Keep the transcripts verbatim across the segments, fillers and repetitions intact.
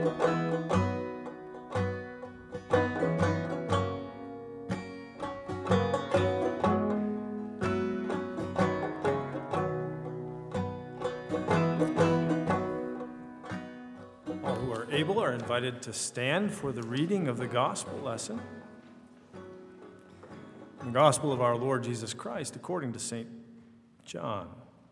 All who are able are invited to stand for the reading of the gospel lesson. The gospel of our Lord Jesus Christ according to Saint John.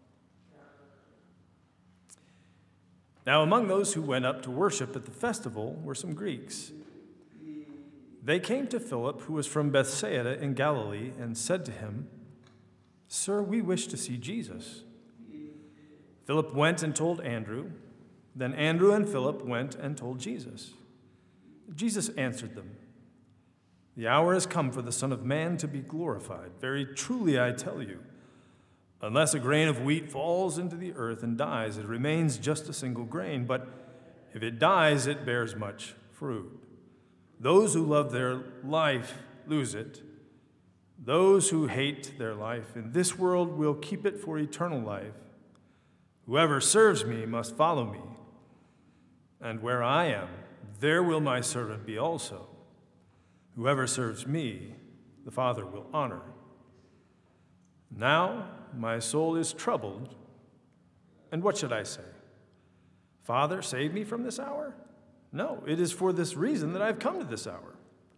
Now among those who went up to worship at the festival were some Greeks. They came to Philip, who was from Bethsaida in Galilee, and said to him, "Sir, we wish to see Jesus." Philip went and told Andrew. Then Andrew and Philip went and told Jesus. Jesus answered them, "The hour has come for the Son of Man to be glorified. Very truly I tell you, unless a grain of wheat falls into the earth and dies, it remains just a single grain. But if it dies, it bears much fruit. Those who love their life lose it. Those who hate their life in this world will keep it for eternal life. Whoever serves me must follow me. And where I am, there will my servant be also. Whoever serves me, the Father will honor. Now my soul is troubled, and what should I say? Father, save me from this hour? No, it is for this reason that I've come to this hour.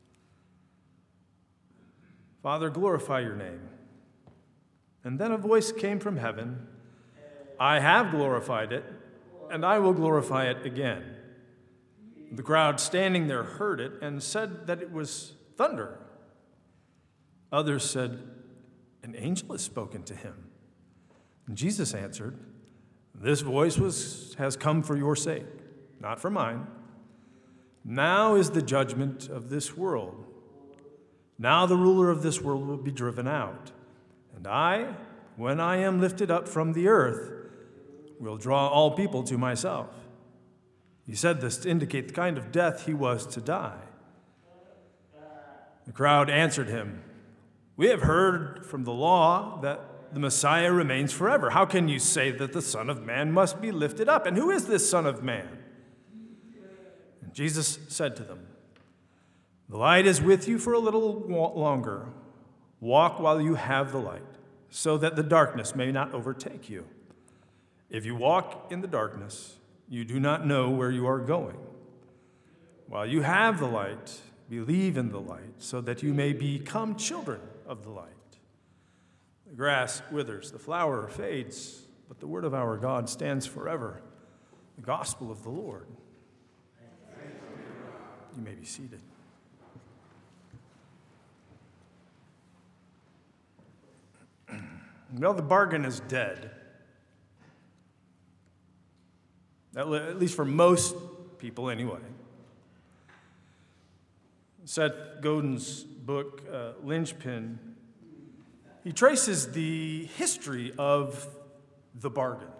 Father, glorify your name." And then a voice came from heaven, "I have glorified it, and I will glorify it again." The crowd standing there heard it and said that it was thunder. Others said, "An angel has spoken to him." And Jesus answered, "This voice was, has come for your sake, not for mine. Now is the judgment of this world. Now the ruler of this world will be driven out. And I, when I am lifted up from the earth, will draw all people to myself." He said this to indicate the kind of death he was to die. The crowd answered him, "We have heard from the law that the Messiah remains forever. How can you say that the Son of Man must be lifted up? And who is this Son of Man?" And Jesus said to them, "The light is with you for a little longer. Walk while you have the light, so that the darkness may not overtake you. If you walk in the darkness, you do not know where you are going. While you have the light, believe in the light, so that you may become children of the light. The grass withers, the flower fades, but the word of our God stands forever." The gospel of the Lord. You may be seated. Well, the bargain is dead. At least for most people, anyway. Seth Godin's book, uh, Linchpin, he traces the history of the bargain.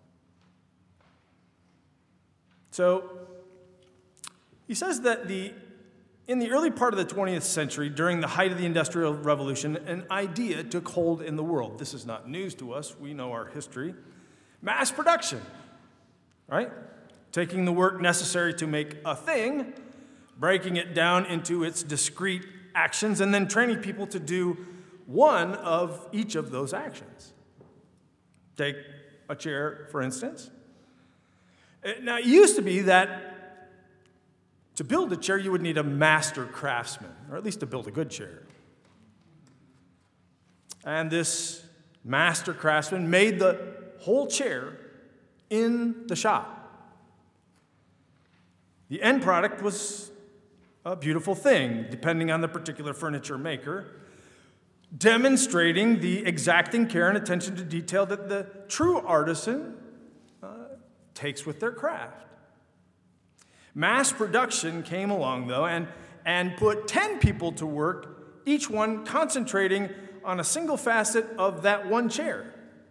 So, he says that the in the early part of the twentieth century, during the height of the Industrial Revolution, an idea took hold in the world. This is not news to us. We know our history. Mass production. Right? Taking the work necessary to make a thing, breaking it down into its discrete actions, and then training people to do one of each of those actions. Take a chair, for instance. Now, it used to be that to build a chair, you would need a master craftsman, or at least to build a good chair. And this master craftsman made the whole chair in the shop. The end product was a beautiful thing, depending on the particular furniture maker, demonstrating the exacting care and attention to detail that the true artisan uh, takes with their craft. Mass production came along, though, and, and put ten people to work, each one concentrating on a single facet of that one chair.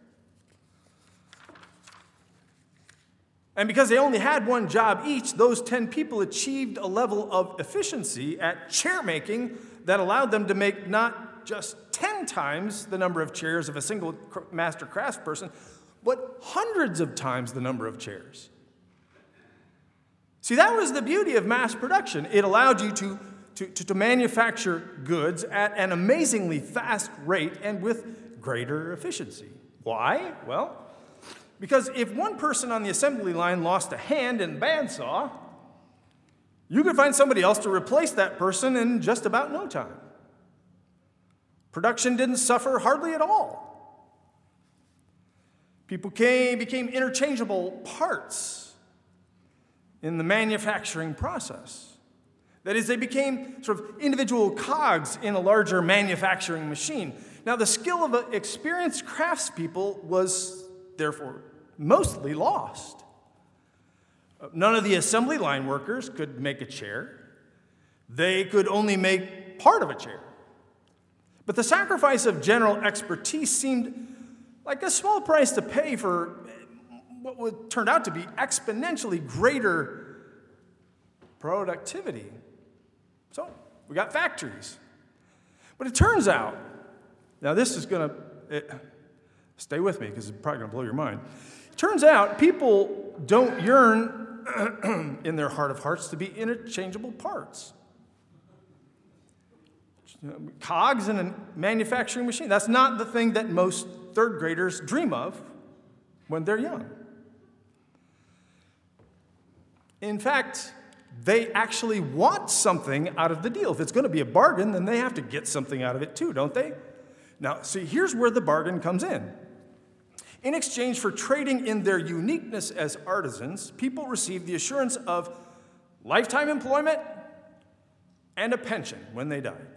And because they only had one job each, those ten people achieved a level of efficiency at chair making that allowed them to make not just ten times the number of chairs of a single master craftsperson, but hundreds of times the number of chairs. See, that was the beauty of mass production. It allowed you to, to, to, to manufacture goods at an amazingly fast rate and with greater efficiency. Why? Well, because if one person on the assembly line lost a hand in bandsaw, you could find somebody else to replace that person in just about no time. Production didn't suffer hardly at all. People came, became interchangeable parts in the manufacturing process. That is, they became sort of individual cogs in a larger manufacturing machine. Now, the skill of experienced craftspeople was therefore mostly lost. None of the assembly line workers could make a chair. They could only make part of a chair. But the sacrifice of general expertise seemed like a small price to pay for what would turn out to be exponentially greater productivity. So we got factories. But it turns out, now this is going to, stay with me because it's probably going to blow your mind. It turns out people don't yearn in their heart of hearts to be interchangeable parts. Cogs in a manufacturing machine. That's not the thing that most third graders dream of when they're young. In fact, they actually want something out of the deal. If it's going to be a bargain, then they have to get something out of it too, don't they? Now, see, here's where the bargain comes in. In exchange for trading in their uniqueness as artisans, people receive the assurance of lifetime employment and a pension when they died.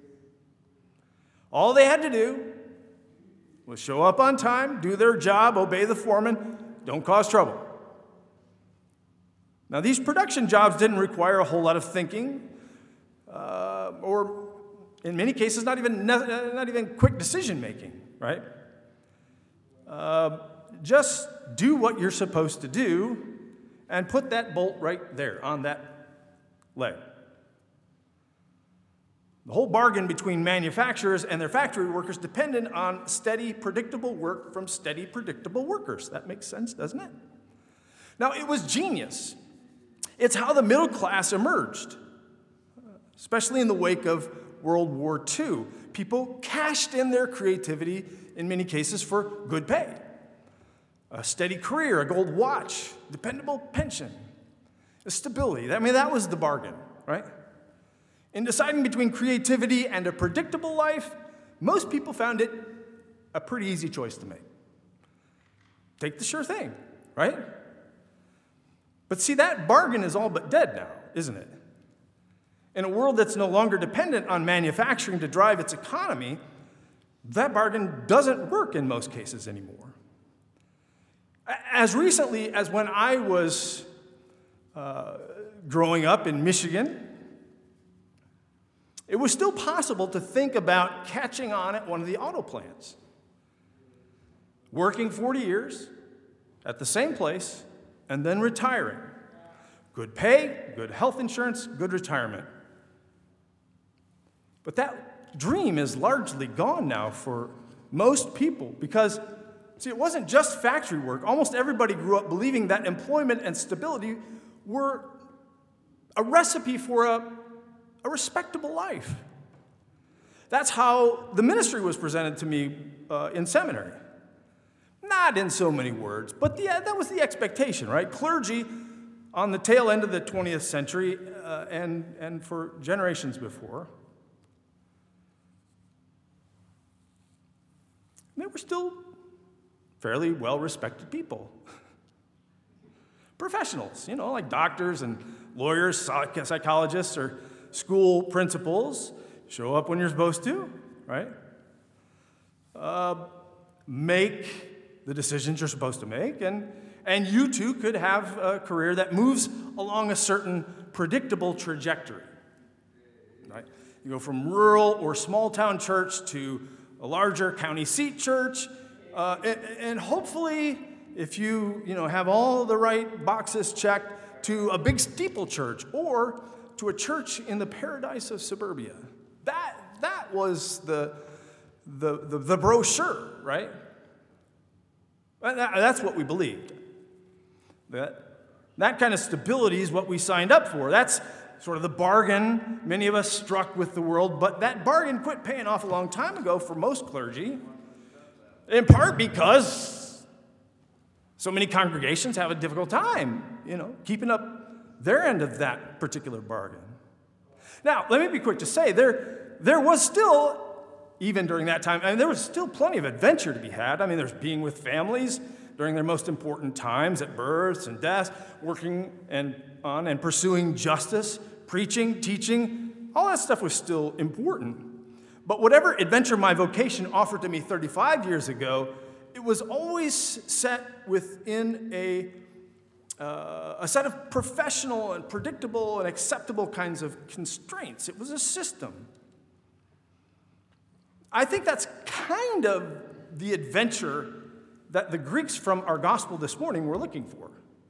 All they had to do was show up on time, do their job, obey the foreman, don't cause trouble. Now, these production jobs didn't require a whole lot of thinking, uh, or in many cases, not even, not even quick decision-making, right? Uh, just do what you're supposed to do and put that bolt right there on that leg. The whole bargain between manufacturers and their factory workers depended on steady, predictable work from steady, predictable workers. That makes sense, doesn't it? Now, it was genius. It's how the middle class emerged, especially in the wake of World War Two. People cashed in their creativity, in many cases, for good pay. A steady career, a gold watch, dependable pension, a stability. I mean, that was the bargain, right? In deciding between creativity and a predictable life, most people found it a pretty easy choice to make. Take the sure thing, right? But see, that bargain is all but dead now, isn't it? In a world that's no longer dependent on manufacturing to drive its economy, that bargain doesn't work in most cases anymore. As recently as when I was uh, growing up in Michigan, it was still possible to think about catching on at one of the auto plants, working forty years at the same place, and then retiring. Good pay, good health insurance, good retirement. But that dream is largely gone now for most people because, see, it wasn't just factory work. Almost everybody grew up believing that employment and stability were a recipe for a, a respectable life. That's how the ministry was presented to me uh, in seminary. Not in so many words, but the, that was the expectation, right? Clergy on the tail end of the twentieth century uh, and, and for generations before, they were still fairly well-respected people. Professionals, you know, like doctors and lawyers, psychologists, or school principals. Show up when you're supposed to, right? Uh, make the decisions you're supposed to make, and, and you too could have a career that moves along a certain predictable trajectory, right? You go from rural or small-town church to a larger county seat church, uh, and, and hopefully, if you, you know, have all the right boxes checked, to a big steeple church or to a church in the paradise of suburbia. That, that was the, the, the, the brochure, right? That, that's what we believed. That That kind of stability is what we signed up for. That's sort of the bargain many of us struck with the world, but that bargain quit paying off a long time ago for most clergy, in part because so many congregations have a difficult time, you know, keeping up their end of that particular bargain. Now, let me be quick to say, there, there was still, even during that time, I mean, there was still plenty of adventure to be had. I mean, there's being with families during their most important times, at births and deaths, working and on and pursuing justice, preaching, teaching, all that stuff was still important. But whatever adventure my vocation offered to me thirty-five years ago, it was always set within a, uh, a set of professional and predictable and acceptable kinds of constraints. It was a system. I think that's kind of the adventure that the Greeks from our gospel this morning were looking for.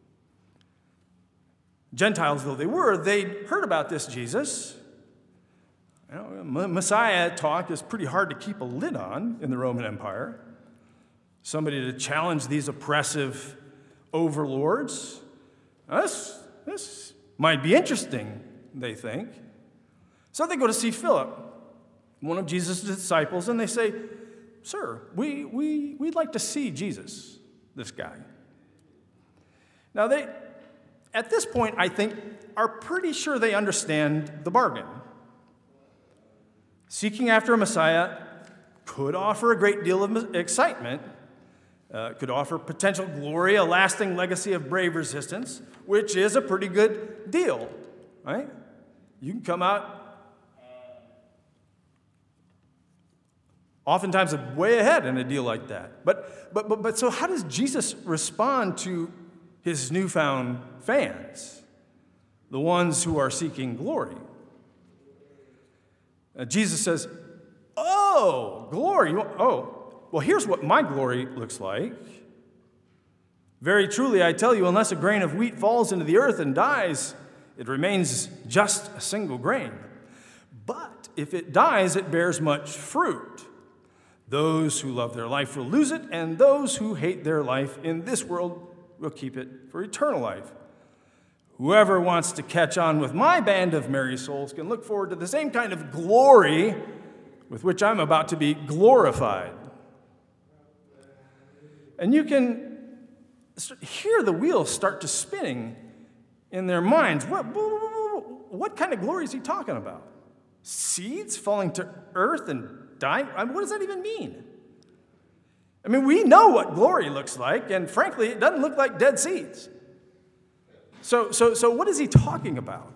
Gentiles though they were, they'd heard about this Jesus. You know, Messiah talk is pretty hard to keep a lid on in the Roman Empire. Somebody to challenge these oppressive overlords. Now, this, this might be interesting, they think. So they go to see Philip, one of Jesus' disciples, and they say, "Sir, we, we, we'd like to see Jesus, this guy." Now, they, at this point, I think, are pretty sure they understand the bargain. Seeking after a Messiah could offer a great deal of excitement, uh, could offer potential glory, a lasting legacy of brave resistance, which is a pretty good deal, right? You can come out oftentimes way ahead in a deal like that. But, but, but, but so how does Jesus respond to his newfound fans, the ones who are seeking glory? Uh, Jesus says, "Oh, glory. You want, oh, well, here's what my glory looks like. Very truly, I tell you, unless a grain of wheat falls into the earth and dies, it remains just a single grain. But if it dies, it bears much fruit. Those who love their life will lose it, and those who hate their life in this world will keep it for eternal life. Whoever wants to catch on with my band of merry souls can look forward to the same kind of glory with which I'm about to be glorified." And you can hear the wheels start to spinning in their minds. What, what kind of glory is he talking about? Seeds falling to earth and dying? I mean, what does that even mean? I mean, we know what glory looks like, and frankly, it doesn't look like dead seeds. So, so, so what is he talking about?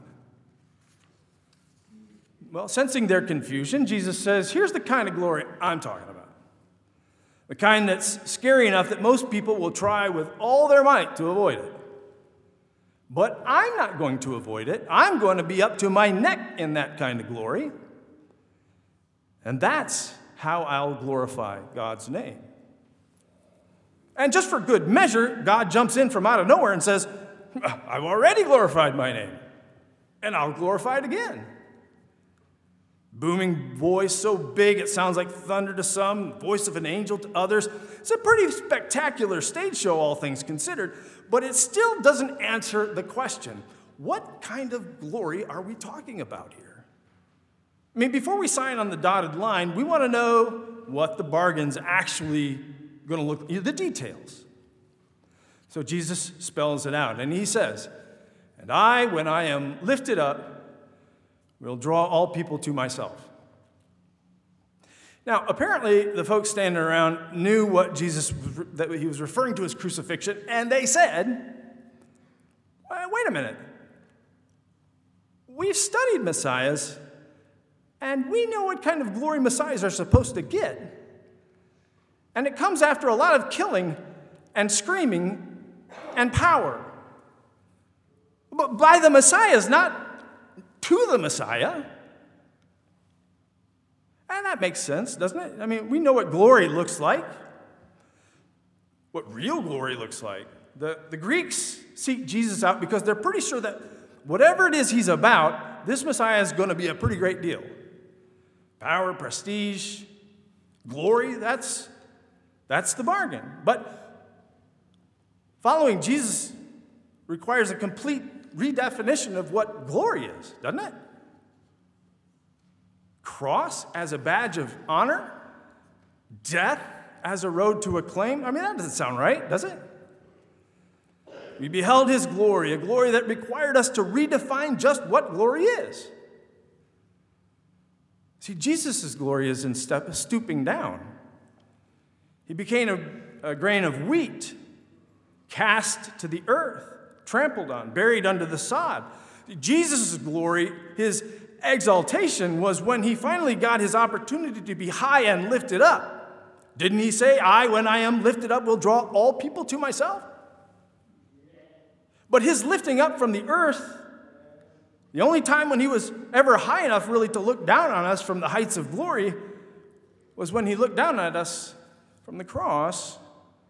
Well, sensing their confusion, Jesus says, here's the kind of glory I'm talking about. The kind that's scary enough that most people will try with all their might to avoid it. But I'm not going to avoid it. I'm going to be up to my neck in that kind of glory. And that's how I'll glorify God's name. And just for good measure, God jumps in from out of nowhere and says, "I've already glorified my name, and I'll glorify it again." Booming voice so big it sounds like thunder to some, voice of an angel to others. It's a pretty spectacular stage show, all things considered, but it still doesn't answer the question, what kind of glory are we talking about here? I mean, before we sign on the dotted line, we want to know what the bargain's actually going to look like, the details. So Jesus spells it out, and he says, "And I, when I am lifted up, will draw all people to myself." Now, apparently, the folks standing around knew what Jesus, that he was referring to as crucifixion, and they said, "Wait a minute. We've studied messiahs, and we know what kind of glory messiahs are supposed to get. And it comes after a lot of killing and screaming and power. But by the messiahs, not to the Messiah." And that makes sense, doesn't it? I mean, we know what glory looks like, what real glory looks like. The, the Greeks seek Jesus out because they're pretty sure that whatever it is he's about, this Messiah is going to be a pretty great deal. Power, prestige, glory, that's, that's the bargain. But following Jesus requires a complete redefinition of what glory is, doesn't it? Cross as a badge of honor? Death as a road to acclaim? I mean, that doesn't sound right, does it? We beheld his glory, a glory that required us to redefine just what glory is. See, Jesus' glory is in step, stooping down. He became a, a grain of wheat, cast to the earth, trampled on, buried under the sod. Jesus' glory, his exaltation, was when he finally got his opportunity to be high and lifted up. Didn't he say, I, when I am lifted up, will draw all people to myself? But his lifting up from the earth, the only time when he was ever high enough really to look down on us from the heights of glory was when he looked down at us from the cross.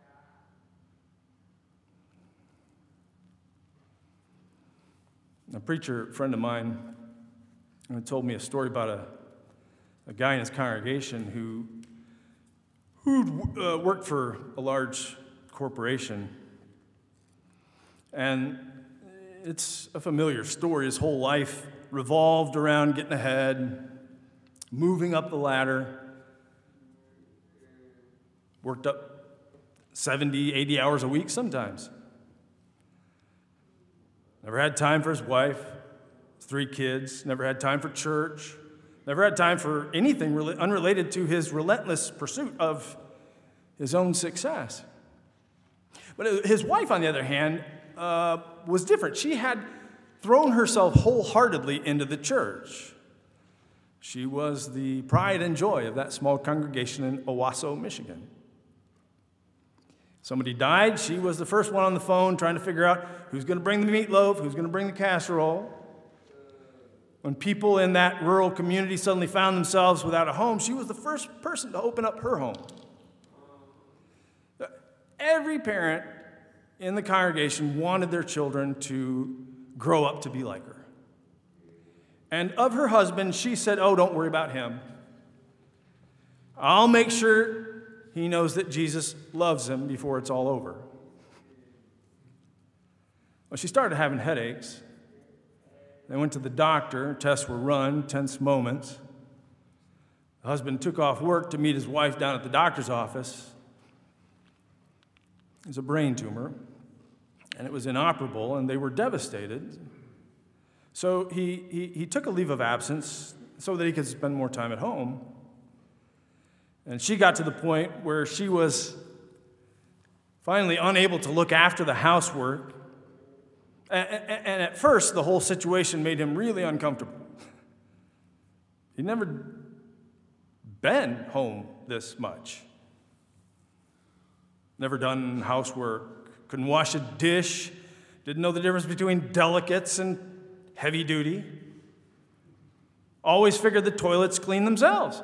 A preacher friend of mine told me a story about a, a guy in his congregation who who uh, worked for a large corporation. And it's a familiar story. His whole life revolved around getting ahead, moving up the ladder, worked up seventy, eighty hours a week sometimes. Never had time for his wife, three kids, never had time for church, never had time for anything really unrelated to his relentless pursuit of his own success. But his wife, on the other hand, uh, was different. She had thrown herself wholeheartedly into the church. She was the pride and joy of that small congregation in Owasso, Michigan. Somebody died. She was the first one on the phone trying to figure out who's going to bring the meatloaf, who's going to bring the casserole. When people in that rural community suddenly found themselves without a home, she was the first person to open up her home. Every parent in the congregation wanted their children to grow up to be like her. And of her husband, she said, oh, don't worry about him. I'll make sure he knows that Jesus loves him before it's all over. Well, she started having headaches. They went to the doctor. Tests were run, tense moments. The husband took off work to meet his wife down at the doctor's office. It was a brain tumor, and it was inoperable, and they were devastated. So he, he, he took a leave of absence so that he could spend more time at home. And she got to the point where she was finally unable to look after the housework. And, and, and at first, the whole situation made him really uncomfortable. He'd never been home this much. Never done housework, couldn't wash a dish, didn't know the difference between delicates and heavy duty. Always figured the toilets clean themselves.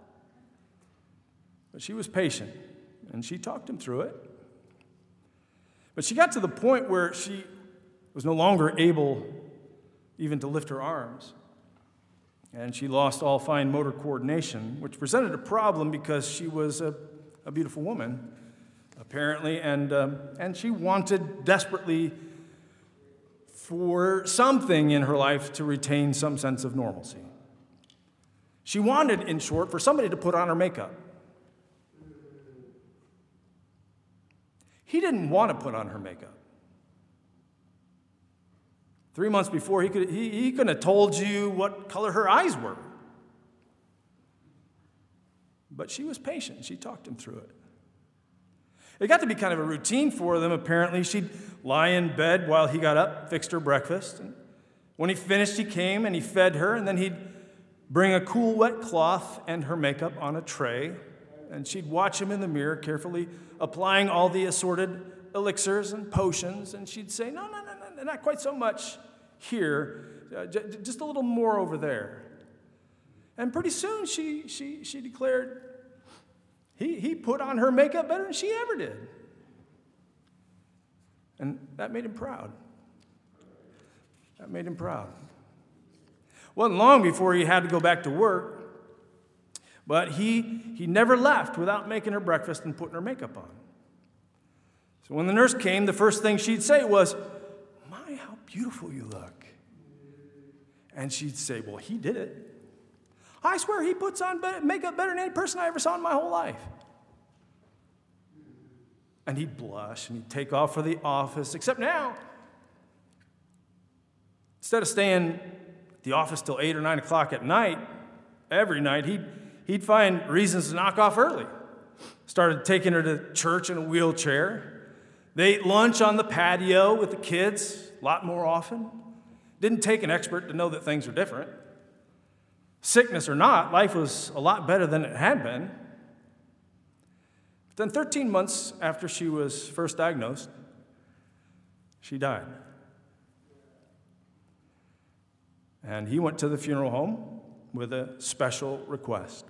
But she was patient, and she talked him through it. But she got to the point where she was no longer able even to lift her arms. And she lost all fine motor coordination, which presented a problem because she was a, a beautiful woman, apparently, and, um, and she wanted desperately for something in her life to retain some sense of normalcy. She wanted, in short, for somebody to put on her makeup. He didn't want to put on her makeup. Three months before, he, could, he, he couldn't have told you what color her eyes were. But she was patient. She talked him through it. It got to be kind of a routine for them, apparently. She'd lie in bed while he got up, fixed her breakfast. And when he finished, he came and he fed her, and then he'd bring a cool, wet cloth and her makeup on a tray, and she'd watch him in the mirror, carefully applying all the assorted elixirs and potions, and she'd say, no, no, no, no, not quite so much here, uh, j- just a little more over there. And pretty soon she she she declared, he, he put on her makeup better than she ever did. And that made him proud. That made him proud. Wasn't long before he had to go back to work, but he, he never left without making her breakfast and putting her makeup on. So when the nurse came, the first thing she'd say was, beautiful you look. And she'd say, well, he did it. I swear he puts on makeup better than any person I ever saw in my whole life. And he'd blush and he'd take off for the office, except now, instead of staying at the office till eight or nine o'clock at night, every night, he'd, he'd find reasons to knock off early. Started taking her to church in a wheelchair. They ate lunch on the patio with the kids a lot more often. Didn't take an expert to know that things are different. Sickness or not, life was a lot better than it had been. But then thirteen months after she was first diagnosed, she died. And he went to the funeral home with a special request.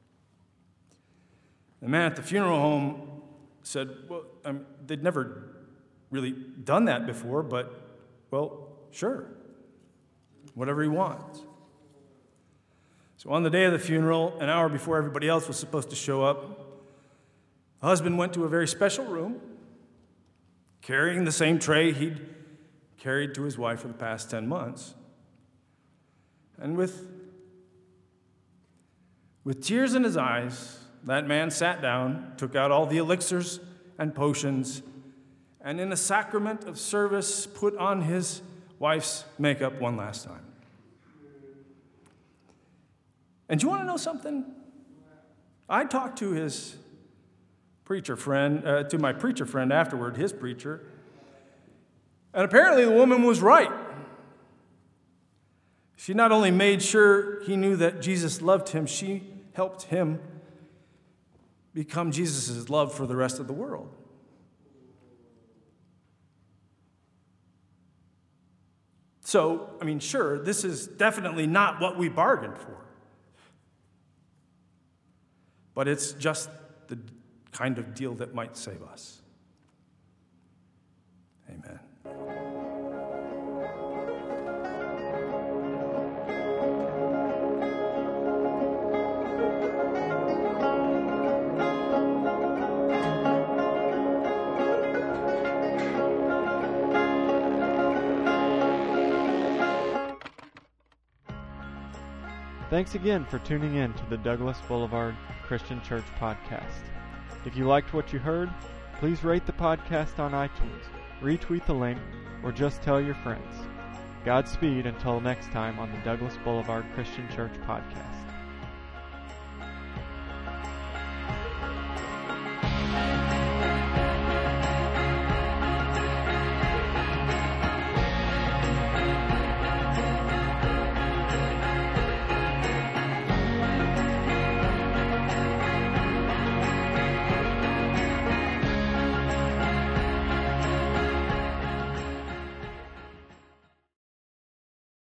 The man at the funeral home said, well, I mean, they'd never really done that before, but, well, sure, whatever he wants. So on the day of the funeral, an hour before everybody else was supposed to show up, the husband went to a very special room, carrying the same tray he'd carried to his wife for the past ten months. And with, with tears in his eyes, that man sat down, took out all the elixirs and potions, and in a sacrament of service, put on his wife's makeup one last time. And do you want to know something? I talked to his preacher friend, uh, to my preacher friend afterward, his preacher, and apparently the woman was right. She not only made sure he knew that Jesus loved him, she helped him become Jesus' love for the rest of the world. So, I mean, sure, this is definitely not what we bargained for. But it's just the kind of deal that might save us. Amen. Thanks again for tuning in to the Douglas Boulevard Christian Church Podcast. If you liked what you heard, please rate the podcast on iTunes, retweet the link, or just tell your friends. Godspeed until next time on the Douglas Boulevard Christian Church Podcast.